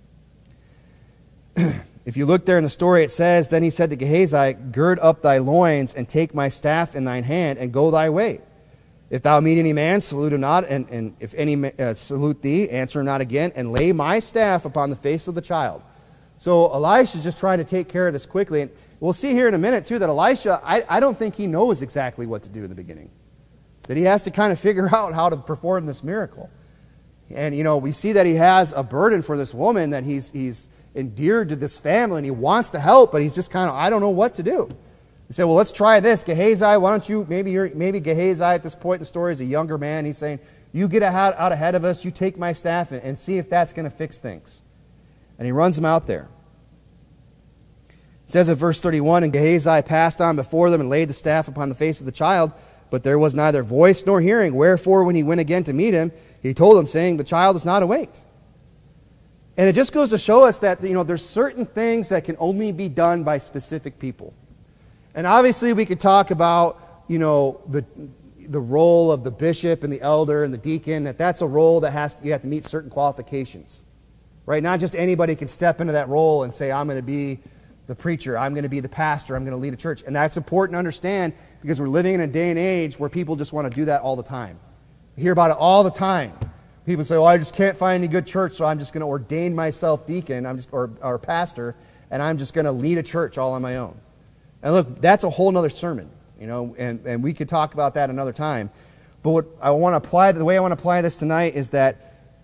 If you look there in the story, it says, Then he said to Gehazi, Gird up thy loins, and take my staff in thine hand, and go thy way. If thou meet any man, salute him not, and if any salute thee, answer him not again, and lay my staff upon the face of the child. So Elisha is just trying to take care of this quickly. And we'll see here in a minute, too, that Elisha, I don't think he knows exactly what to do in the beginning. That he has to kind of figure out how to perform this miracle. And, we see that he has a burden for this woman, that he's endeared to this family, and he wants to help, but he's just I don't know what to do. He said, well, let's try this. Gehazi, why don't you, maybe Gehazi at this point in the story is a younger man. He's saying, you get out ahead of us, you take my staff and see if that's going to fix things. And he runs him out there. It says in verse 31, And Gehazi passed on before them and laid the staff upon the face of the child, but there was neither voice nor hearing. Wherefore, when he went again to meet him, he told him, saying, The child is not awake. And it just goes to show us that, there's certain things that can only be done by specific people. And obviously we could talk about, the role of the bishop and the elder and the deacon, that's a role that you have to meet certain qualifications. Right? Not just anybody can step into that role and say, I'm going to be the preacher, I'm going to be the pastor, I'm going to lead a church. And that's important to understand, because we're living in a day and age where people just want to do that all the time. We hear about it all the time. People say, I just can't find any good church, so I'm just going to ordain myself deacon or pastor, and I'm just going to lead a church all on my own. And look, that's a whole other sermon, and we could talk about that another time. But the way I want to apply this tonight is that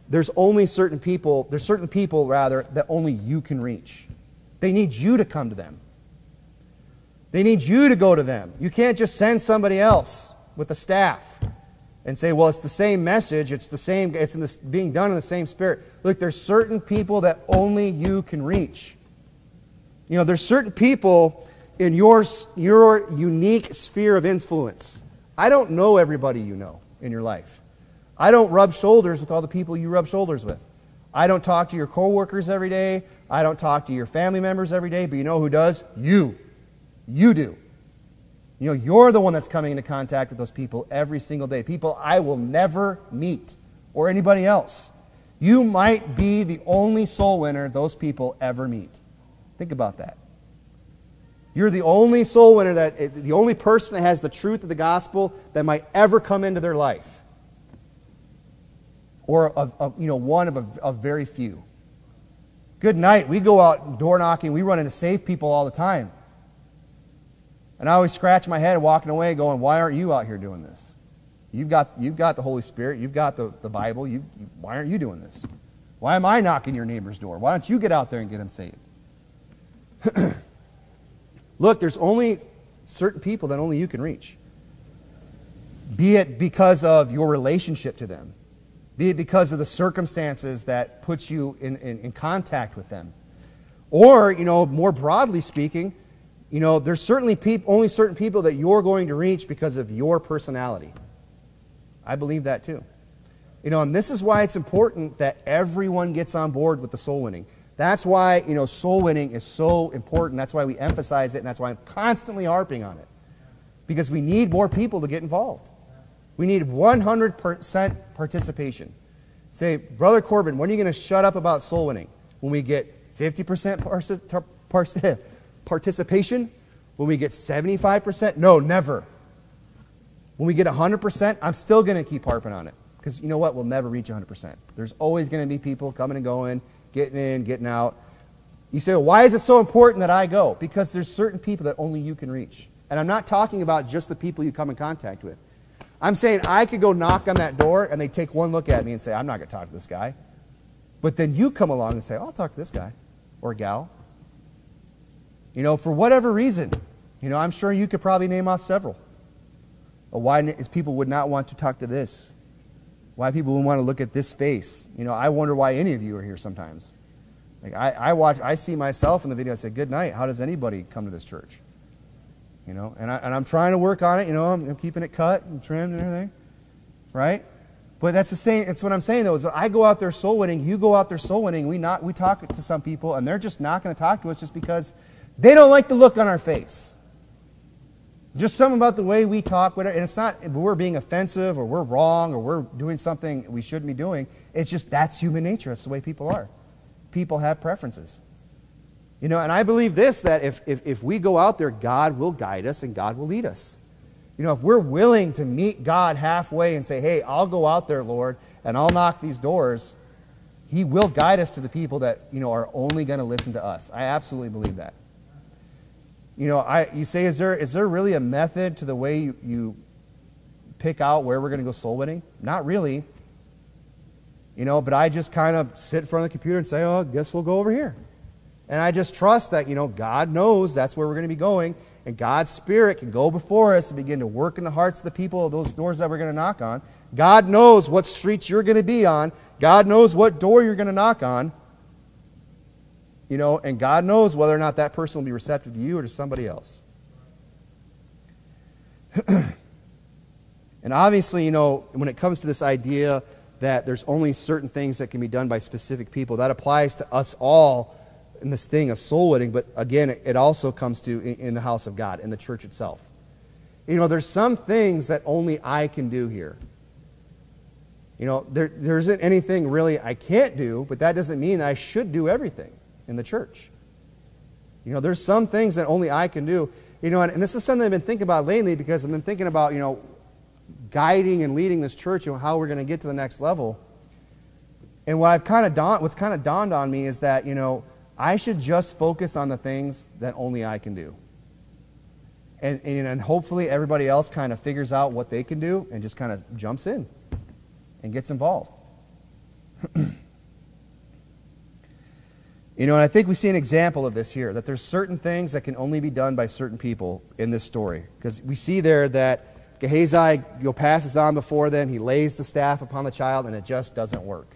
there's certain people rather, that only you can reach. They need you to come to them. They need you to go to them. You can't just send somebody else with a staff and say, well, it's the same message, it's being done in the same spirit. Look, there's certain people that only you can reach. You know, there's certain people in your unique sphere of influence. I don't know everybody you know in your life. I don't rub shoulders with all the people you rub shoulders with. I don't talk to your coworkers every day. I don't talk to your family members every day, but you know who does? You. You do. You know, you're the one that's coming into contact with those people every single day. People I will never meet, or anybody else. You might be the only soul winner those people ever meet. Think about that. You're the only soul winner, the only person that has the truth of the gospel that might ever come into their life. Or one of very few. Good night. We go out door knocking. We run into saved people all the time. And I always scratch my head walking away going, why aren't you out here doing this? You've got the Holy Spirit. You've got the Bible. Why aren't you doing this? Why am I knocking your neighbor's door? Why don't you get out there and get them saved? Look, there's only certain people that only you can reach. Be it because of your relationship to them. Be it because of the circumstances that puts you in contact with them. Or, more broadly speaking, there's certainly only certain people that you're going to reach because of your personality. I believe that too. And this is why it's important that everyone gets on board with the soul winning. That's why, soul winning is so important. That's why we emphasize it, and that's why I'm constantly harping on it. Because we need more people to get involved. We need 100% participation. Say, Brother Corbin, when are you going to shut up about soul winning? When we get 50% participation? When we get 75%? No, never. When we get 100%, I'm still going to keep harping on it. Because you know what? We'll never reach 100%. There's always going to be people coming and going, getting in, getting out. You say, well, why is it so important that I go? Because there's certain people that only you can reach. And I'm not talking about just the people you come in contact with. I'm saying I could go knock on that door and they take one look at me and say, I'm not going to talk to this guy. But then you come along and say, I'll talk to this guy or gal. For whatever reason. I'm sure you could probably name off several. Why people would not want to talk to this. Why people would want to look at this face. I wonder why any of you are here sometimes. Like I see myself in the video, I say, good night. How does anybody come to this church? And I'm trying to work on it. I'm keeping it cut and trimmed and everything. Right? But that's the same. It's what I'm saying, though, is I go out there soul winning, you go out there soul winning, we talk to some people, and they're just not going to talk to us just because they don't like the look on our face. Just something about the way we talk, whatever. And it's not we're being offensive or we're wrong or we're doing something we shouldn't be doing. It's just that's human nature. That's the way people are. People have preferences. And I believe this, that if we go out there, God will guide us and God will lead us. If we're willing to meet God halfway and say, hey, I'll go out there, Lord, and I'll knock these doors, He will guide us to the people that, are only going to listen to us. I absolutely believe that. You say, is there really a method to the way you pick out where we're going to go soul winning? Not really. But I just kind of sit in front of the computer and say, oh, I guess we'll go over here. And I just trust that, God knows that's where we're going to be going, and God's Spirit can go before us and begin to work in the hearts of the people of those doors that we're going to knock on. God knows what streets you're going to be on. God knows what door you're going to knock on. And God knows whether or not that person will be receptive to you or to somebody else. And obviously, when it comes to this idea that there's only certain things that can be done by specific people, that applies to us all in this thing of soul winning, but again, it also comes to in the house of God, in the church itself. There's some things that only I can do here. There isn't anything really I can't do, but that doesn't mean I should do everything in the church. There's some things that only I can do. And this is something I've been thinking about lately because I've been thinking about, guiding and leading this church and how we're going to get to the next level. And what's kind of dawned on me is that, I should just focus on the things that only I can do. And hopefully everybody else kind of figures out what they can do and just kind of jumps in and gets involved. You know, and I think we see an example of this here, that there's certain things that can only be done by certain people in this story. Because we see there that Gehazi passes on before them, he lays the staff upon the child, and it just doesn't work.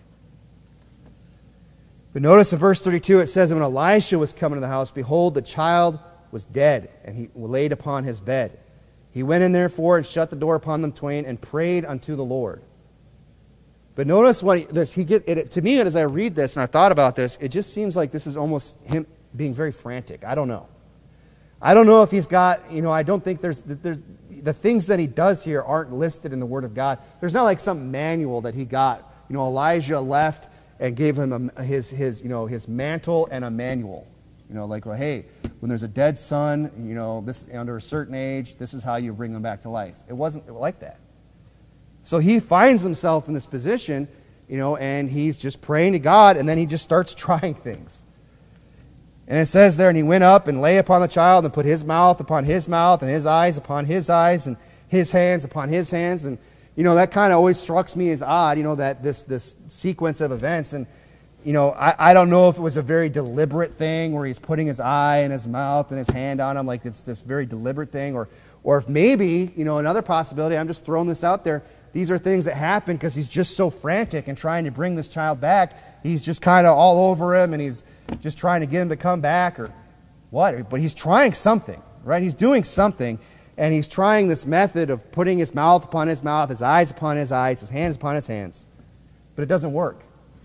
But notice in verse 32 it says, when Elisha was coming to the house, behold, the child was dead, and he laid upon his bed. He went in therefore and shut the door upon them twain and prayed unto the Lord. But notice what to me, as I read this and I thought about this, it just seems like this is almost him being very frantic. I don't know. I don't know if he's got, I don't think there's the things that he does here aren't listed in the Word of God. There's not like some manual that he got. Elijah left and gave him his mantle and a manual. Like, well, hey, when there's a dead son, this under a certain age, this is how you bring them back to life. It wasn't like that. So he finds himself in this position, and he's just praying to God, and then he just starts trying things. And it says there, and he went up and lay upon the child and put his mouth upon his mouth and his eyes upon his eyes and his hands upon his hands. And, that kind of always strikes me as odd, that this sequence of events. And, I don't know if it was a very deliberate thing where he's putting his eye and his mouth and his hand on him, like it's this very deliberate thing, or if maybe, another possibility, I'm just throwing this out there, these are things that happen because he's just so frantic and trying to bring this child back. He's just kind of all over him, and he's just trying to get him to come back or what. But he's trying something, right? He's doing something, and he's trying this method of putting his mouth upon his mouth, his eyes upon his eyes, his hands upon his hands. But it doesn't work.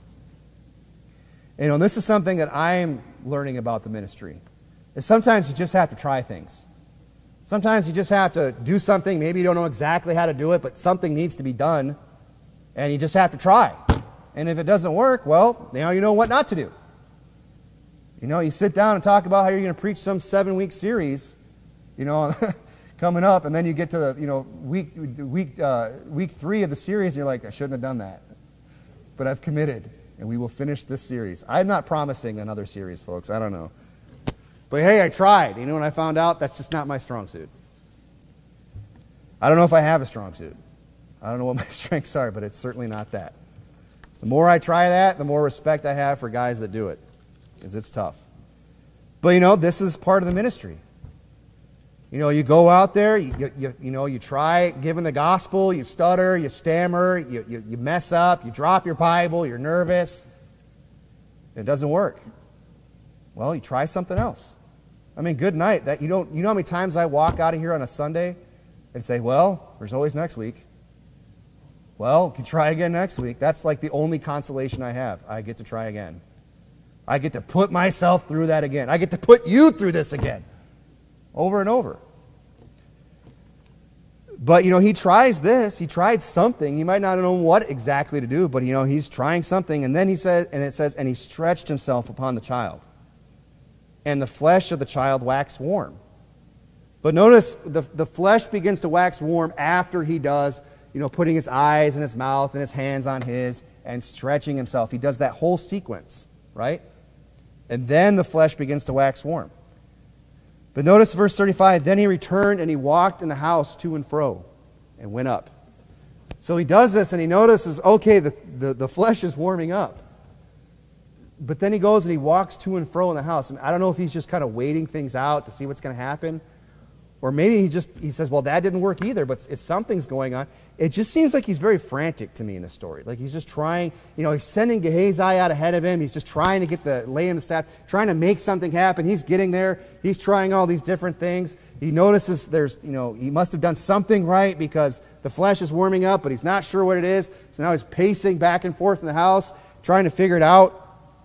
This is something that I'm learning about the ministry. Is sometimes you just have to try things. Sometimes you just have to do something. Maybe you don't know exactly how to do it, but something needs to be done, and you just have to try. And if it doesn't work, well, now you know what not to do. You sit down and talk about how you're going to preach some 7-week series, coming up, and then you get to the week 3 of the series, and you're like, I shouldn't have done that, but I've committed, and we will finish this series. I'm not promising another series, folks. I don't know. But hey, I tried. And I found out that's just not my strong suit. I don't know if I have a strong suit. I don't know what my strengths are, but it's certainly not that. The more I try that, the more respect I have for guys that do it, because it's tough. But this is part of the ministry. You go out there, you try giving the gospel, you stutter, you stammer, you mess up, you drop your Bible, you're nervous. It doesn't work. Well, you try something else. Good night. You know how many times I walk out of here on a Sunday and say, well, there's always next week. Well, you can try again next week. That's like the only consolation I have. I get to try again. I get to put myself through that again. I get to put you through this again. Over and over. But, he tries this. He tried something. He might not know what exactly to do, but, he's trying something. And then it says, and he stretched himself upon the child. And the flesh of the child waxed warm. But notice the flesh begins to wax warm after he does, putting his eyes and his mouth and his hands on his and stretching himself. He does that whole sequence, right? And then the flesh begins to wax warm. But notice verse 35, then he returned and he walked in the house to and fro and went up. So he does this and he notices, okay, the flesh is warming up. But then he goes and he walks to and fro in the house. I don't know if he's just kind of waiting things out to see what's going to happen. Or maybe he says, well, that didn't work either, but something's going on. It just seems like he's very frantic to me in this story. Like he's just trying, he's sending Gehazi out ahead of him. He's just trying to lay him the staff, trying to make something happen. He's getting there. He's trying all these different things. He notices he must have done something right because the flesh is warming up, but he's not sure what it is. So now he's pacing back and forth in the house, trying to figure it out.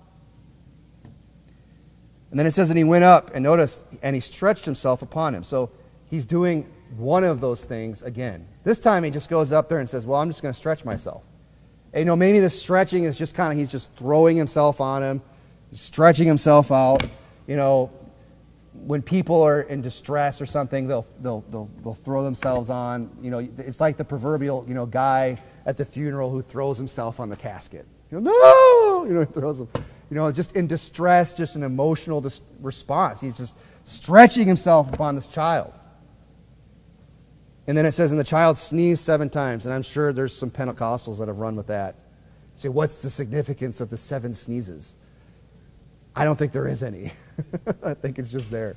And then it says that he went up and noticed, and he stretched himself upon him. So he's doing one of those things again. This time he just goes up there and says, well, I'm just going to stretch myself. And, maybe the stretching is just he's just throwing himself on him, stretching himself out. When people are in distress or something, they'll throw themselves on. It's like the proverbial, guy at the funeral who throws himself on the casket. No! He throws him. Just in distress, just an emotional response. He's just stretching himself upon this child. And then it says, and the child sneezed 7 times. And I'm sure there's some Pentecostals that have run with that. Say, what's the significance of the 7 sneezes? I don't think there is any. I think it's just there.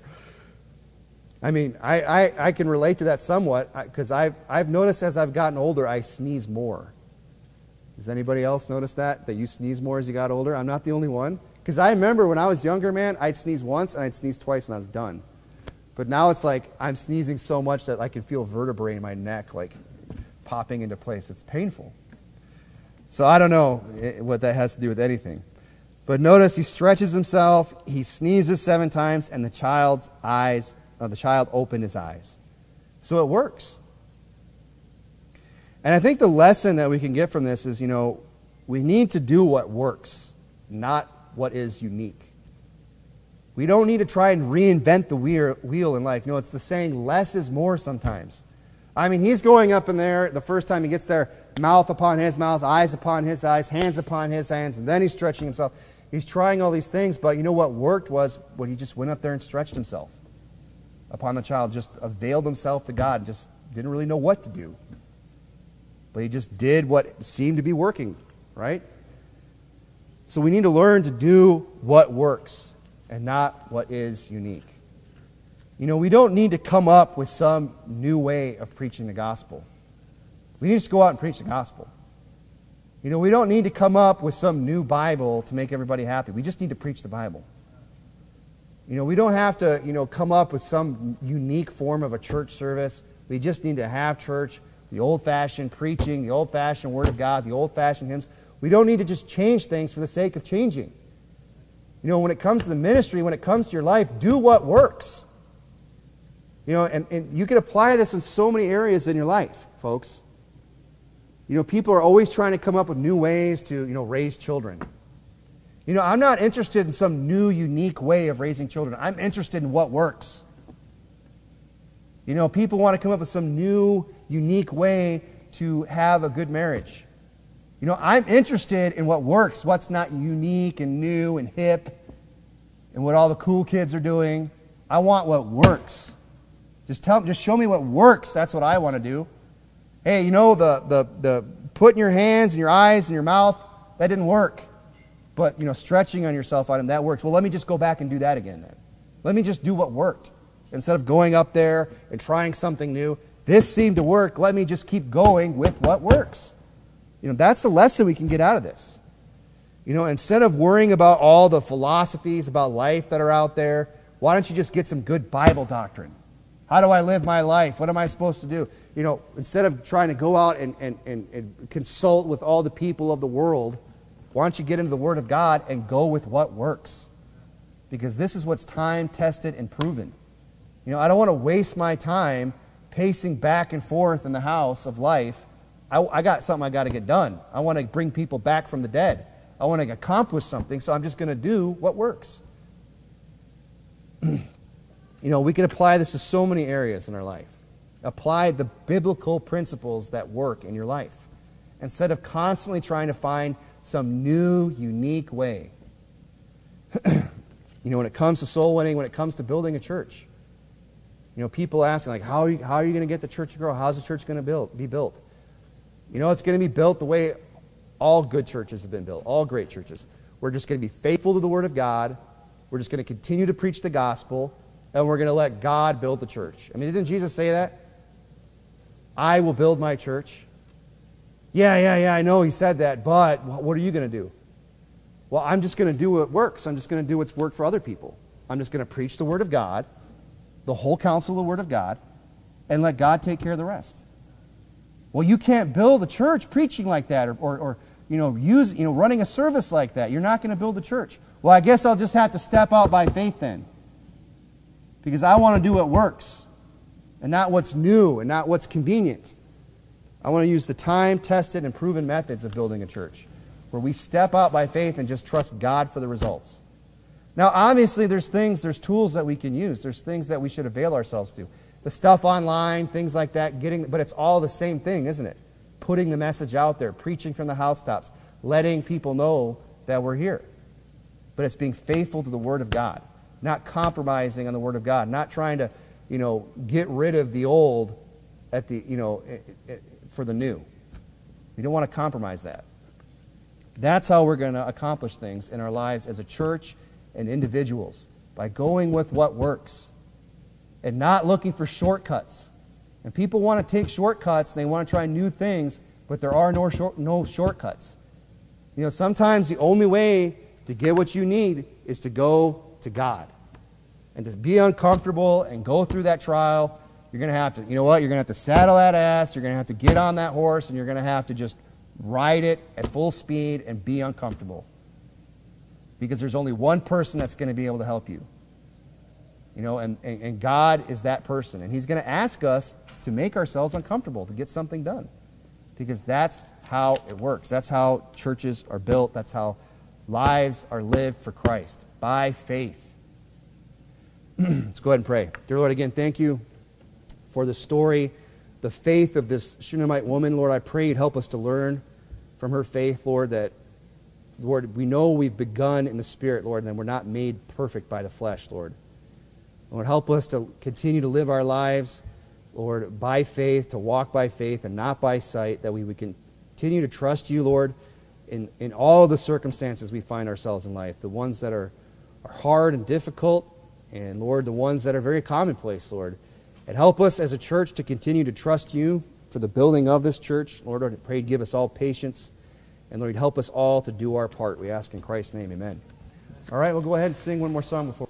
I mean, I can relate to that somewhat because I've noticed as I've gotten older, I sneeze more. Does anybody else notice that you sneeze more as you got older? I'm not the only one. Because I remember when I was younger, man, I'd sneeze once and I'd sneeze twice and I was done. But now it's like I'm sneezing so much that I can feel vertebrae in my neck like popping into place. It's painful. So I don't know what that has to do with anything. But notice he stretches himself, he sneezes 7 times, and the child opened his eyes. So it works. And I think the lesson that we can get from this is, we need to do what works, not what is unique. We don't need to try and reinvent the wheel in life. It's the saying, less is more sometimes. I mean, he's going up in there, the first time he gets there, mouth upon his mouth, eyes upon his eyes, hands upon his hands, and then he's stretching himself. He's trying all these things, but what worked was when he just went up there and stretched himself upon the child, just availed himself to God, just didn't really know what to do. But he just did what seemed to be working, right? So we need to learn to do what works and not what is unique. We don't need to come up with some new way of preaching the gospel. We need to just go out and preach the gospel. We don't need to come up with some new Bible to make everybody happy. We just need to preach the Bible. We don't have to, come up with some unique form of a church service. We just need to have church, the old-fashioned preaching, the old-fashioned Word of God, the old-fashioned hymns. We don't need to just change things for the sake of changing. When it comes to the ministry, when it comes to your life, do what works. And you can apply this in so many areas in your life, folks. People are always trying to come up with new ways to, raise children. I'm not interested in some new, unique way of raising children. I'm interested in what works. People want to come up with some new, unique way to have a good marriage. I'm interested in what works, what's not unique and new and hip and what all the cool kids are doing. I want what works. Just show me what works. That's what I want to do. Hey, the putting your hands in your eyes and your mouth, that didn't work. But, stretching on yourself on them, that works. Well, let me just go back and do that again then. Let me just do what worked. Instead of going up there and trying something new, this seemed to work. Let me just keep going with what works. That's the lesson we can get out of this. Instead of worrying about all the philosophies about life that are out there, why don't you just get some good Bible doctrine? How do I live my life? What am I supposed to do? Instead of trying to go out and consult with all the people of the world, why don't you get into the Word of God and go with what works? Because this is what's time-tested and proven. I don't want to waste my time pacing back and forth in the house of life. I got something I got to get done. I want to bring people back from the dead. I want to accomplish something, so I'm just going to do what works. We can apply this to so many areas in our life. Apply the biblical principles that work in your life instead of constantly trying to find some new, unique way. When it comes to soul winning, when it comes to building a church, people ask, how are you going to get the church to grow? How's the church going to be built? It's going to be built the way all good churches have been built, all great churches. We're just going to be faithful to the Word of God. We're just going to continue to preach the gospel, and we're going to let God build the church. Didn't Jesus say that? I will build my church. Yeah, I know he said that, but what are you going to do? Well, I'm just going to do what works. I'm just going to do what's worked for other people. I'm just going to preach the Word of God, the whole counsel of the Word of God, and let God take care of the rest. Well, you can't build a church preaching like that or running a service like that. You're not going to build a church. Well, I guess I'll just have to step out by faith then. Because I want to do what works and not what's new and not what's convenient. I want to use the time-tested and proven methods of building a church where we step out by faith and just trust God for the results. Now, obviously, there's tools that we can use. There's things that we should avail ourselves to. The stuff online, things like that, but it's all the same thing, isn't it? Putting the message out there, preaching from the housetops, letting people know that we're here. But it's being faithful to the Word of God, not compromising on the Word of God, not trying to, get rid of the old for the new. We don't want to compromise that. That's how we're going to accomplish things in our lives as a church and individuals by going with what works and not looking for shortcuts. And people want to take shortcuts, and they want to try new things, but there are no shortcuts. You know, sometimes the only way to get what you need is to go to God. And to be uncomfortable and go through that trial, you're going to have to, you know what, you're going to have to saddle that ass, you're going to have to get on that horse, and you're going to have to just ride it at full speed and be uncomfortable. Because there's only one person that's going to be able to help you. You know, and God is that person. And He's going to ask us to make ourselves uncomfortable to get something done. Because that's how it works. That's how churches are built. That's how lives are lived for Christ, by faith. Let's go ahead and pray. Dear Lord, again, thank you for the story, the faith of this Shunammite woman. Lord, I pray you'd help us to learn from her faith, Lord, that, Lord, we know we've begun in the Spirit, Lord, and then we're not made perfect by the flesh, Lord. Lord, help us to continue to live our lives, Lord, by faith, to walk by faith and not by sight, that we would continue to trust you, Lord, in all of the circumstances we find ourselves in life, the ones that are hard and difficult, and, Lord, the ones that are very commonplace, Lord. And help us as a church to continue to trust you for the building of this church. Lord, I pray you'd give us all patience, and, Lord, help us all to do our part. We ask in Christ's name, amen. All right, we'll go ahead and sing one more song before.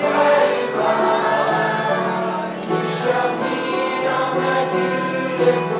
Beautiful